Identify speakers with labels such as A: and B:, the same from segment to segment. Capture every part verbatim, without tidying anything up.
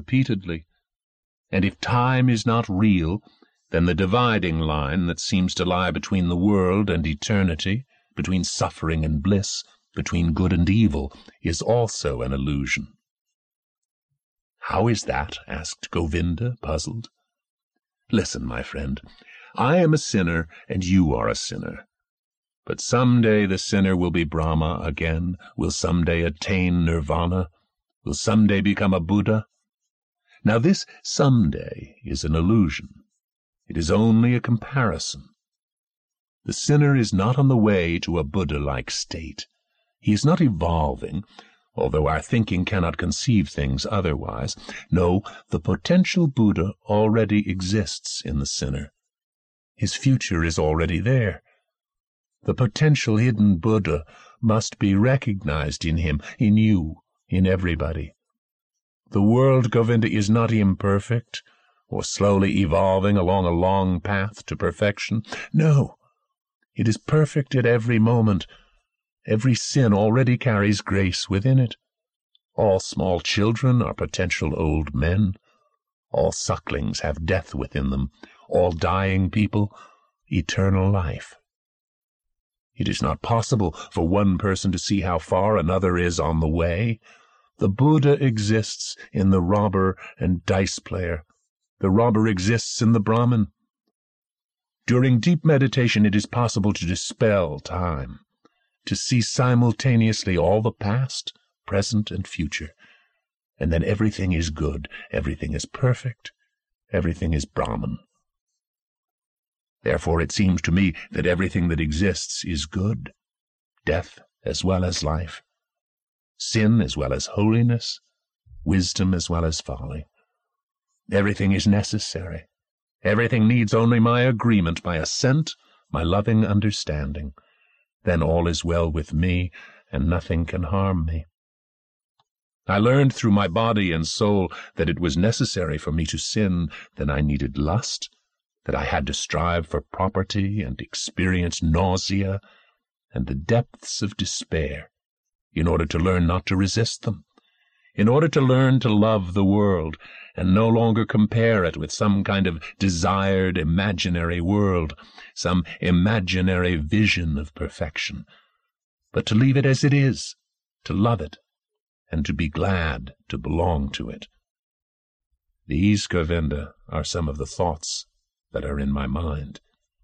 A: repeatedly. And if time is not real, then the dividing line that seems to lie between the world and eternity, between suffering and bliss, between good and evil, is also an illusion. "How is that?" asked Govinda, puzzled. "Listen, my friend. I am a sinner, and you are a sinner. But some day the sinner will be Brahma again, will some day attain nirvana, will some day become a Buddha. Now this some day is an illusion. It is only a comparison. The sinner is not on the way to a Buddha-like state. He is not evolving, although our thinking cannot conceive things otherwise. No, the potential Buddha already exists in the sinner. His future is already there. The potential hidden Buddha must be recognized in him, in you, in everybody. The world, Govinda, is not imperfect, or slowly evolving along a long path to perfection. No, it is perfect at every moment. Every sin already carries grace within it. All small children are potential old men. All sucklings have death within them. All dying people, eternal life. It is not possible for one person to see how far another is on the way. The Buddha exists in the robber and dice player. The robber exists in the Brahmin. During deep meditation it is possible to dispel time, to see simultaneously all the past, present, and future. And then everything is good, everything is perfect, everything is Brahman. Therefore it seems to me that everything that exists is good, death as well as life, sin as well as holiness, wisdom as well as folly. Everything is necessary. Everything needs only my agreement, my assent, my loving understanding. Then all is well with me, and nothing can harm me. I learned through my body and soul that it was necessary for me to sin, that I needed lust, that I had to strive for property and experience nausea and the depths of despair, in order to learn not to resist them, in order to learn to love the world, and no longer compare it with some kind of desired imaginary world, some imaginary vision of perfection, but to leave it as it is, to love it, and to be glad to belong to it. These, Govinda, are some of the thoughts that are in my mind."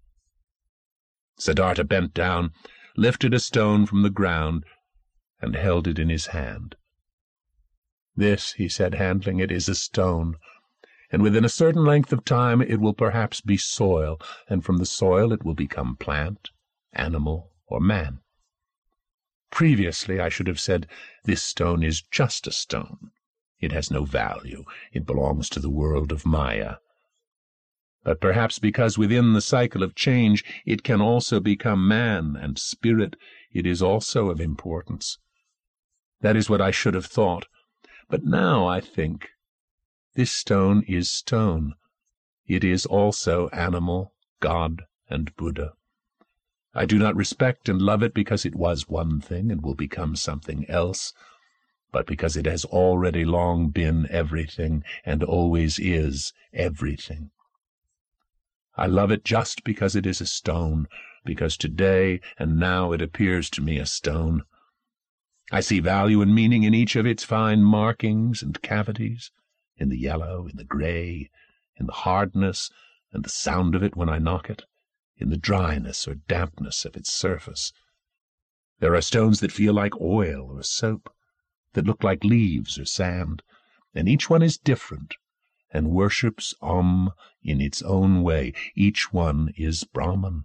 A: Siddhartha bent down, lifted a stone from the ground, and held it in his hand. "This," he said, handling it, "is a stone, and within a certain length of time it will perhaps be soil, and from the soil it will become plant, animal, or man. Previously I should have said, this stone is just a stone. It has no value. It belongs to the world of Maya. But perhaps because within the cycle of change it can also become man and spirit, it is also of importance. That is what I should have thought. But now I think, this stone is stone. It is also animal, God, and Buddha. I do not respect and love it because it was one thing and will become something else, but because it has already long been everything and always is everything. I love it just because it is a stone, because today and now it appears to me a stone. I see value and meaning in each of its fine markings and cavities, in the yellow, in the gray, in the hardness and the sound of it when I knock it, in the dryness or dampness of its surface. There are stones that feel like oil or soap, that look like leaves or sand, and each one is different, and worships Om in its own way. Each one is Brahman.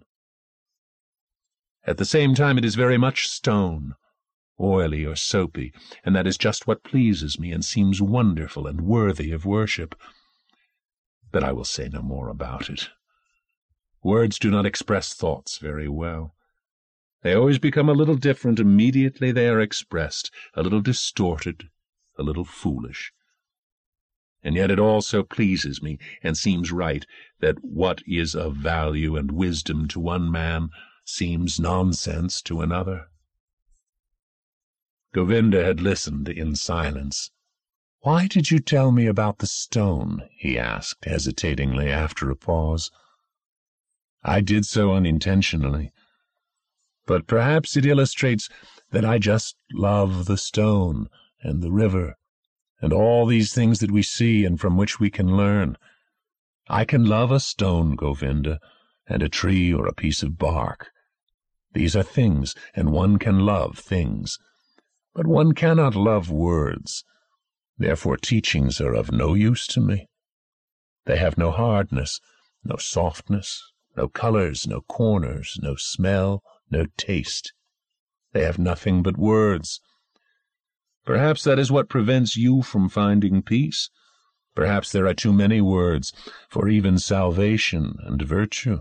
A: At the same time it is very much stone, oily or soapy, and that is just what pleases me and seems wonderful and worthy of worship. But I will say no more about it. Words do not express thoughts very well. They always become a little different immediately they are expressed, a little distorted, a little foolish. And yet it also pleases me and seems right that what is of value and wisdom to one man seems nonsense to another. Govinda had listened in silence. "Why did you tell me about the stone?" he asked, hesitatingly, after a pause. "I did so unintentionally. But perhaps it illustrates that I just love the stone and the river and all these things that we see and from which we can learn. I can love a stone, Govinda, and a tree or a piece of bark. These are things, and one can love things. But one cannot love words. Therefore teachings are of no use to me. They have no hardness, no softness, no colors, no corners, no smell, no taste. They have nothing but words. Perhaps that is what prevents you from finding peace. Perhaps there are too many words for even salvation and virtue.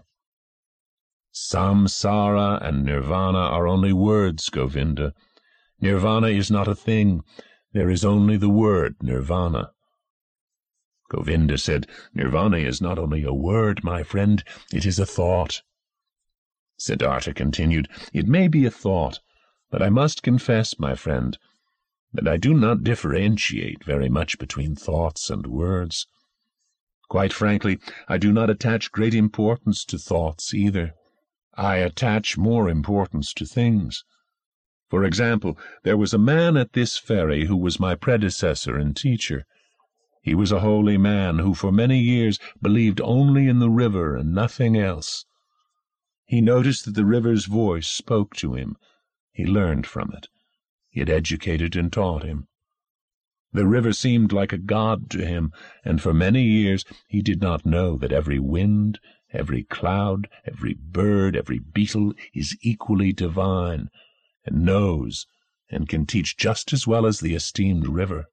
A: Samsara and nirvana are only words, Govinda. Nirvana is not a thing. There is only the word nirvana." Govinda said, "Nirvana is not only a word, my friend, it is a thought." Siddhartha continued, "It may be a thought, but I must confess, my friend, that I do not differentiate very much between thoughts and words. Quite frankly, I do not attach great importance to thoughts either. I attach more importance to things. For example, there was a man at this ferry who was my predecessor and teacher. He was a holy man who for many years believed only in the river and nothing else. He noticed that the river's voice spoke to him. He learned from it. It educated and taught him. The river seemed like a god to him, and for many years he did not know that every wind, every cloud, every bird, every beetle is equally divine, and knows and can teach just as well as the esteemed river.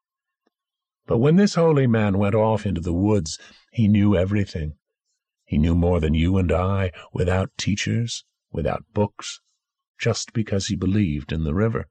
A: But when this holy man went off into the woods, he knew everything. He knew more than you and I, without teachers, without books, just because he believed in the river."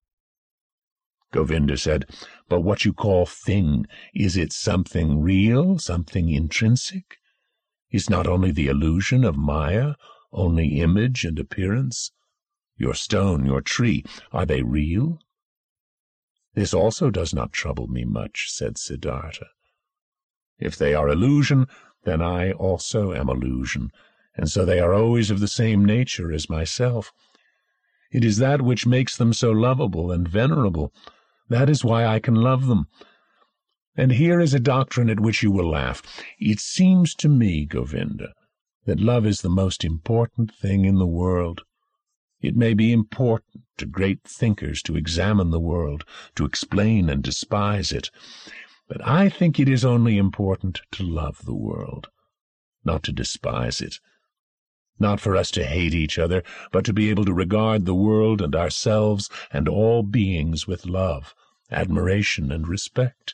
A: Govinda said, "But what you call thing, is it something real, something intrinsic? Is not only the illusion of Maya, only image and appearance? Your stone, your tree, are they real?" "This also does not trouble me much," said Siddhartha. "If they are illusion, then I also am illusion, and so they are always of the same nature as myself. It is that which makes them so lovable and venerable. That is why I can love them. And here is a doctrine at which you will laugh. It seems to me, Govinda, that love is the most important thing in the world. It may be important to great thinkers to examine the world, to explain and despise it, but I think it is only important to love the world, not to despise it. Not for us to hate each other, but to be able to regard the world and ourselves and all beings with love, admiration, and respect."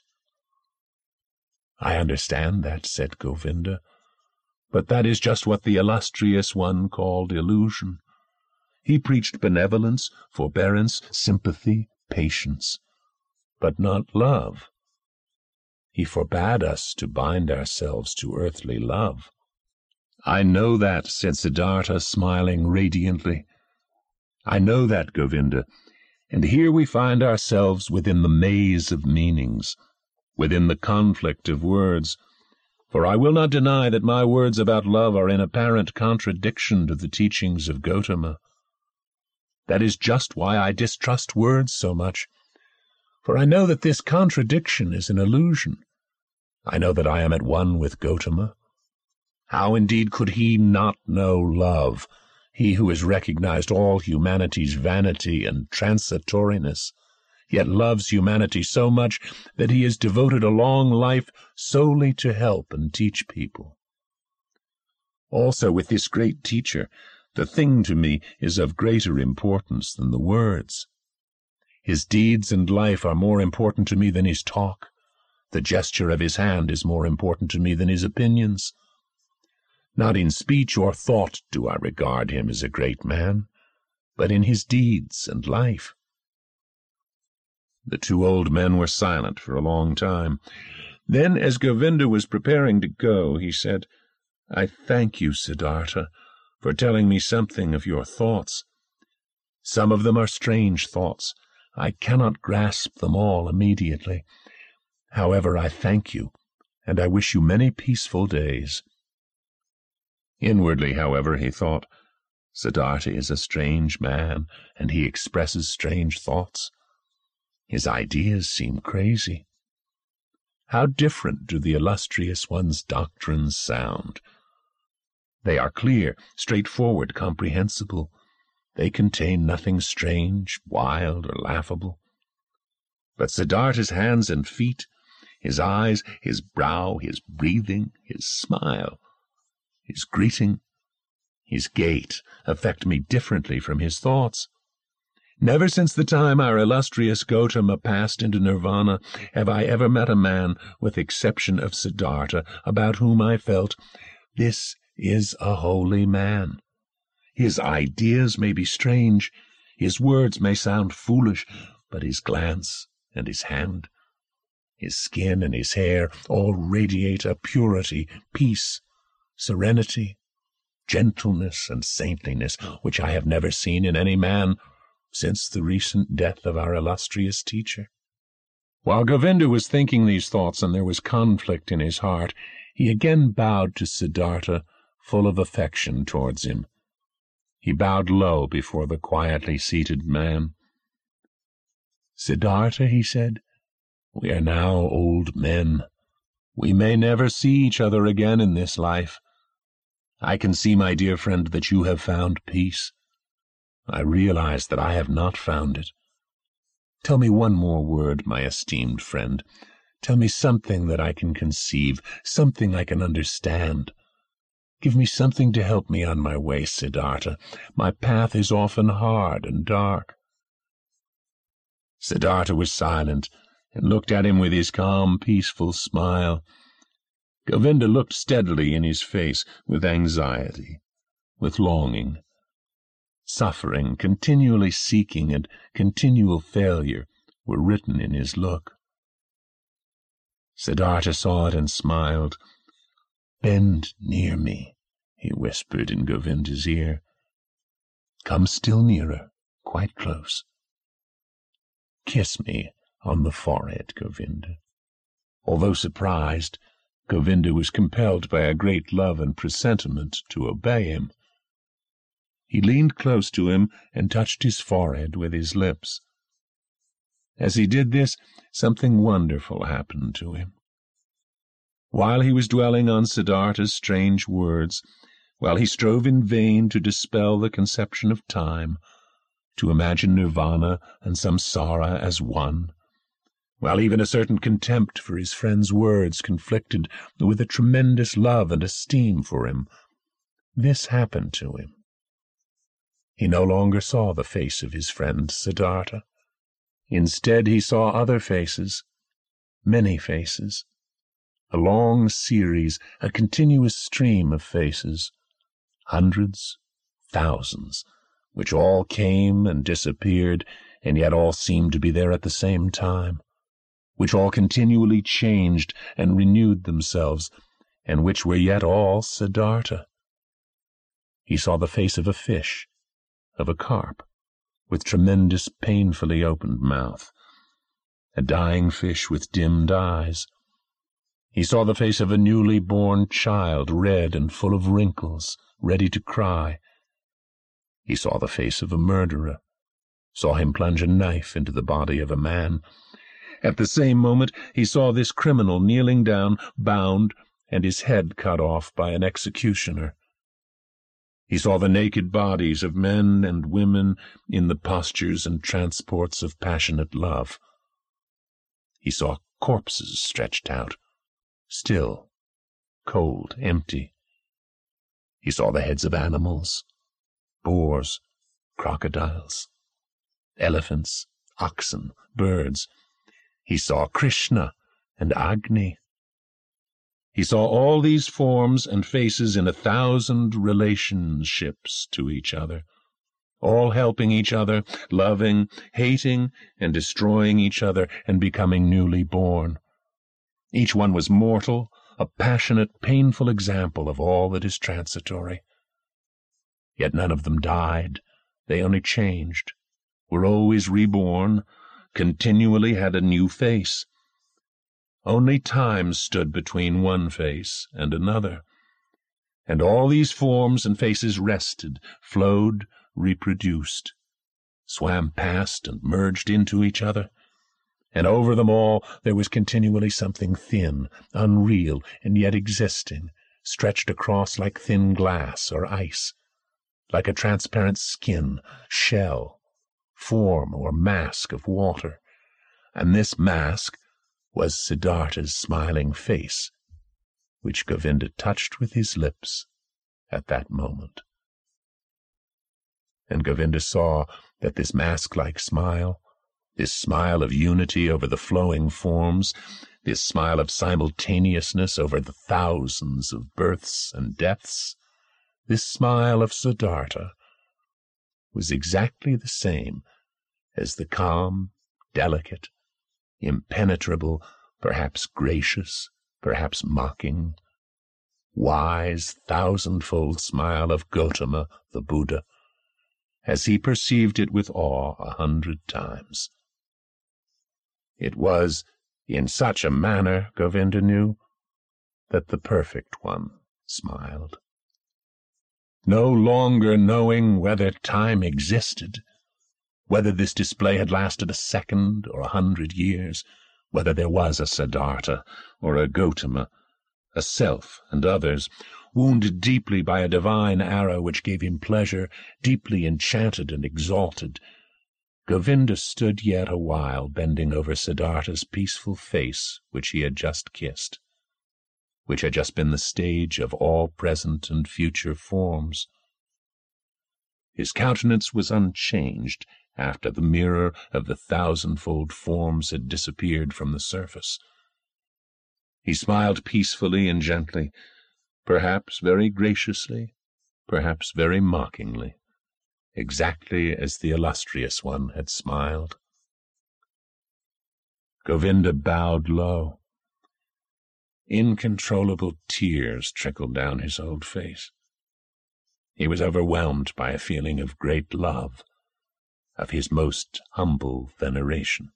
A: "I understand that," said Govinda, "but that is just what the illustrious one called illusion. He preached benevolence, forbearance, sympathy, patience, but not love. He forbade us to bind ourselves to earthly love." "I know that," said Siddhartha, smiling radiantly. "I know that, Govinda, and here we find ourselves within the maze of meanings, within the conflict of words, for I will not deny that my words about love are in apparent contradiction to the teachings of Gotama. That is just why I distrust words so much, for I know that this contradiction is an illusion. I know that I am at one with Gotama. How indeed could he not know love, he who has recognized all humanity's vanity and transitoriness, yet loves humanity so much that he has devoted a long life solely to help and teach people? Also, with this great teacher, the thing to me is of greater importance than the words. His deeds and life are more important to me than his talk. The gesture of his hand is more important to me than his opinions. Not in speech or thought do I regard him as a great man, but in his deeds and life." The two old men were silent for a long time. Then, as Govinda was preparing to go, he said, "I thank you, Siddhartha, for telling me something of your thoughts. Some of them are strange thoughts. I cannot grasp them all immediately. However, I thank you, and I wish you many peaceful days." Inwardly, however, he thought, Siddhartha is a strange man, and he expresses strange thoughts. His ideas seem crazy. How different do the illustrious one's doctrines sound! They are clear, straightforward, comprehensible. They contain nothing strange, wild, or laughable. But Siddhartha's hands and feet, his eyes, his brow, his breathing, his smile, his greeting, his gait affect me differently from his thoughts. Never since the time our illustrious Gautama passed into nirvana have I ever met a man, with exception of Siddhartha, about whom I felt, this is a holy man. His ideas may be strange, his words may sound foolish, but his glance and his hand, his skin and his hair, all radiate a purity, peace, serenity, gentleness, and saintliness, which I have never seen in any man since the recent death of our illustrious teacher. While Govinda was thinking these thoughts, and there was conflict in his heart, he again bowed to Siddhartha, full of affection towards him. He bowed low before the quietly seated man. "Siddhartha," he said, "we are now old men. We may never see each other again in this life. I can see, my dear friend, that you have found peace. I realize that I have not found it. Tell me one more word, my esteemed friend. Tell me something that I can conceive, something I can understand. Give me something to help me on my way, Siddhartha. My path is often hard and dark." Siddhartha was silent, and looked at him with his calm, peaceful smile. Govinda looked steadily in his face, with anxiety, with longing. Suffering, continually seeking, and continual failure were written in his look. Siddhartha saw it and smiled. "Bend near me," he whispered in Govinda's ear. "Come still nearer, quite close. Kiss me on the forehead, Govinda." Although surprised, Govinda was compelled by a great love and presentiment to obey him. He leaned close to him and touched his forehead with his lips. As he did this, something wonderful happened to him. While he was dwelling on Siddhartha's strange words, while he strove in vain to dispel the conception of time, to imagine nirvana and samsara as one, while even a certain contempt for his friend's words conflicted with a tremendous love and esteem for him, this happened to him. He no longer saw the face of his friend Siddhartha. Instead, he saw other faces, many faces, a long series, a continuous stream of faces, hundreds, thousands, which all came and disappeared, and yet all seemed to be there at the same time, which all continually changed and renewed themselves, and which were yet all Siddhartha. He saw the face of a fish, of a carp, with tremendous, painfully opened mouth, a dying fish with dimmed eyes. He saw the face of a newly born child, red and full of wrinkles, ready to cry. He saw the face of a murderer, saw him plunge a knife into the body of a man. At the same moment he saw this criminal kneeling down, bound, and his head cut off by an executioner. He saw the naked bodies of men and women in the postures and transports of passionate love. He saw corpses stretched out, still, cold, empty. He saw the heads of animals, boars, crocodiles, elephants, oxen, birds. He saw Krishna and Agni. He saw all these forms and faces in a thousand relationships to each other, all helping each other, loving, hating, and destroying each other, and becoming newly born. Each one was mortal, a passionate, painful example of all that is transitory. Yet none of them died. They only changed, were always reborn, continually had a new face. Only time stood between one face and another. And all these forms and faces rested, flowed, reproduced, swam past and merged into each other. And over them all there was continually something thin, unreal, and yet existing, stretched across like thin glass or ice, like a transparent skin, shell, form, or mask of water. And this mask was Siddhartha's smiling face, which Govinda touched with his lips at that moment. And Govinda saw that this mask-like smile, this smile of unity over the flowing forms, this smile of simultaneousness over the thousands of births and deaths, this smile of Siddhartha was exactly the same as the calm, delicate, impenetrable, perhaps gracious, perhaps mocking, wise, thousandfold smile of Gautama the Buddha, as he perceived it with awe a hundred times. It was in such a manner, Govinda knew, that the Perfect One smiled. No longer knowing whether time existed, whether this display had lasted a second or a hundred years, whether there was a Siddhartha or a Gautama, a self and others, wounded deeply by a divine arrow which gave him pleasure, deeply enchanted and exalted, Govinda stood yet a while bending over Siddhartha's peaceful face which he had just kissed, which had just been the stage of all present and future forms. His countenance was unchanged after the mirror of the thousandfold forms had disappeared from the surface. He smiled peacefully and gently, perhaps very graciously, perhaps very mockingly, exactly as the illustrious one had smiled. Govinda bowed low. Incontrollable tears trickled down his old face. He was overwhelmed by a feeling of great love, of his most humble veneration.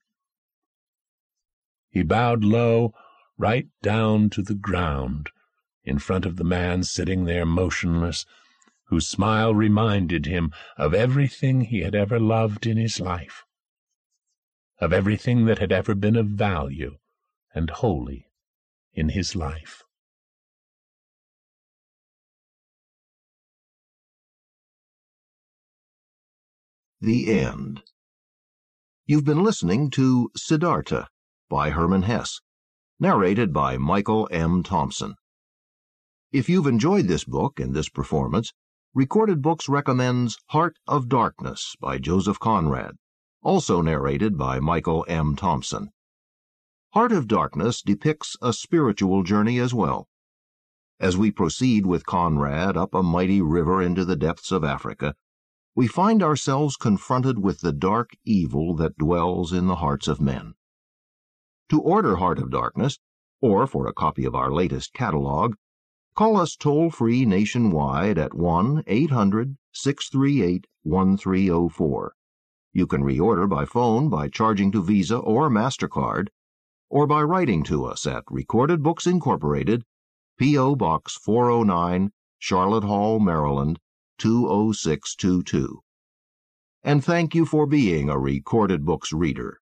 A: He bowed low right down to the ground, in front of the man sitting there motionless, whose smile reminded him of everything he had ever loved in his life, of everything that had ever been of value and holy in his life.
B: The End. You've been listening to Siddhartha by Hermann Hesse, narrated by Michael M. Thompson. If you've enjoyed this book and this performance, Recorded Books recommends Heart of Darkness by Joseph Conrad, also narrated by Michael M. Thompson. Heart of Darkness depicts a spiritual journey as well. As we proceed with Conrad up a mighty river into the depths of Africa, we find ourselves confronted with the dark evil that dwells in the hearts of men. To order Heart of Darkness, or for a copy of our latest catalog, call us toll-free nationwide at one eight hundred, six three eight, one three zero four. You can reorder by phone by charging to Visa or MasterCard, or by writing to us at Recorded Books Incorporated, P O. Box four oh nine, Charlotte Hall, Maryland, two oh six two two. And thank you for being a Recorded Books reader.